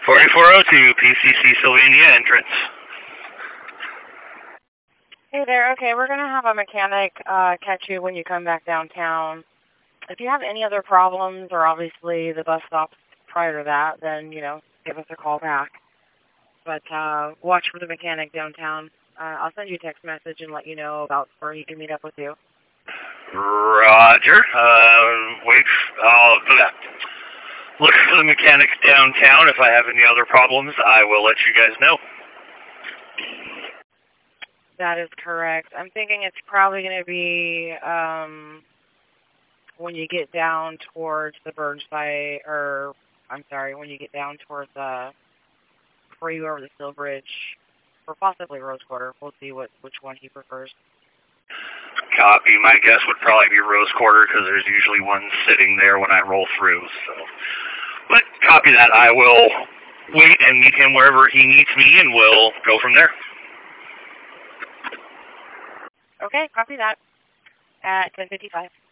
4402, PCC Sylvania entrance. Hey there. Okay, we're going to have a mechanic catch you when you come back downtown. If you have any other problems, or obviously the bus stops prior to that, then, give us a call back. But watch for the mechanic downtown. I'll send you a text message and let you know about where he can meet up with you. Roger. I'll look for the mechanic downtown. If I have any other problems, I will let you guys know. That is correct. I'm thinking it's probably going to be when you get down towards the Burnside, when you get down towards before you go over the Steel Bridge, or possibly Rose Quarter. We'll see which one he prefers. Copy. My guess would probably be Rose Quarter because there's usually one sitting there when I roll through. So, but copy that. I will wait and meet him wherever he needs me, and we'll go from there. Okay, copy that at 10:55.